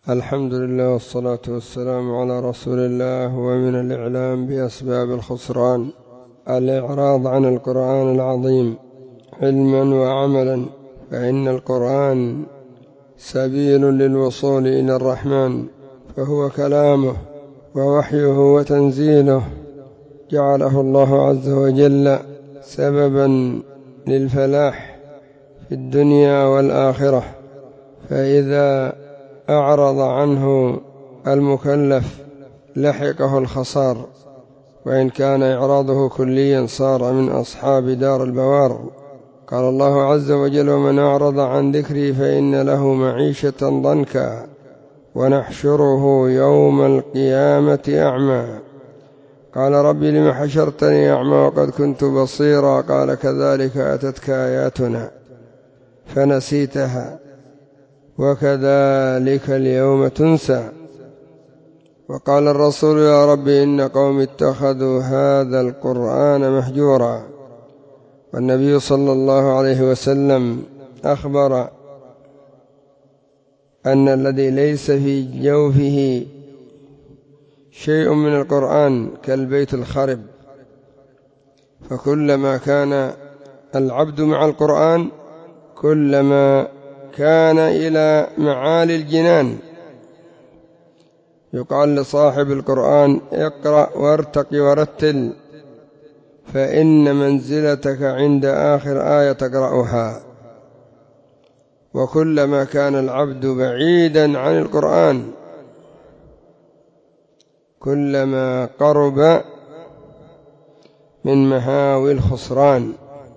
الحمد لله والصلاة والسلام على رسول الله. ومن الإعلام بأسباب الخسران الإعراض عن القرآن العظيم علما وعملا، فإن القرآن سبيل للوصول إلى الرحمن، فهو كلامه ووحيه وتنزيله، جعله الله عز وجل سببا للفلاح في الدنيا والآخرة. فإذا أعرض عنه المكلف لحقه الخسار، وإن كان إعراضه كليا صار من أصحاب دار البوار. قال الله عز وجل: ومن أعرض عن ذكري فإن له معيشة ضنكا ونحشره يوم القيامة أعمى. قال: ربي لم حشرتني أعمى وقد كنت بصيرا. قال: كذلك أتتك آياتنا فنسيتها وكذلك اليوم تنسى. وقال الرسول: يا رب إن قوم اتخذوا هذا القرآن مهجورا. والنبي صلى الله عليه وسلم أخبر أن الذي ليس في جوفه شيء من القرآن كالبيت الخرب، فكلما كان العبد مع القرآن كلما كان إلى معالي الجنان. يقال لصاحب القرآن: اقرأ وارتق ورتل، فإن منزلتك عند آخر آية تقرأها. وكلما كان العبد بعيدا عن القرآن كلما قرب من مهاوي الخسران.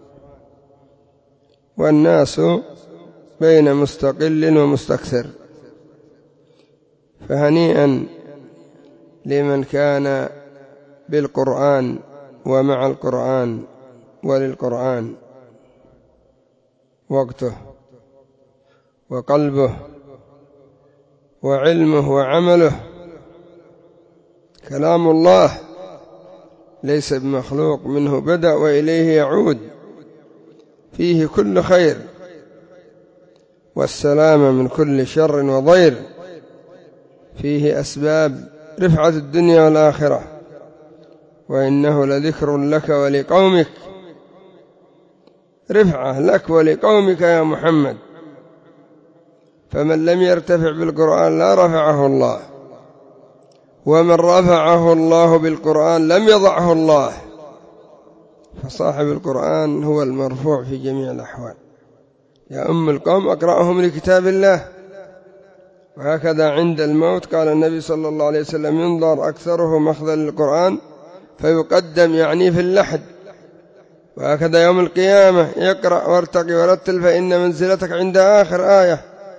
والناس بين مستقل ومستكثر، فهنيئا لمن كان بالقرآن ومع القرآن وللقرآن وقته وقلبه وعلمه وعمله. كلام الله ليس بمخلوق، منه بدأ وإليه يعود، فيه كل خير والسلامة من كل شر وضير، فيه أسباب رفعة الدنيا والآخرة. وإنه لذكر لك ولقومك، رفعة لك ولقومك يا محمد. فمن لم يرتفع بالقرآن لا رفعه الله، ومن رفعه الله بالقرآن لم يضعه الله. فصاحب القرآن هو المرفوع في جميع الأحوال. يا أم القوم أقرأهم لكتاب الله. وهكذا عند الموت قال النبي صلى الله عليه وسلم: ينظر أكثره مخذا للقرآن فيقدم، يعني في اللحد. وهكذا يوم القيامة: يقرأ وارتقي ورتل فإن منزلتك عند آخر آية.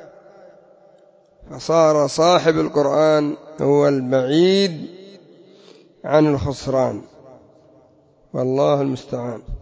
فصار صاحب القرآن هو البعيد عن الخسران، والله المستعان.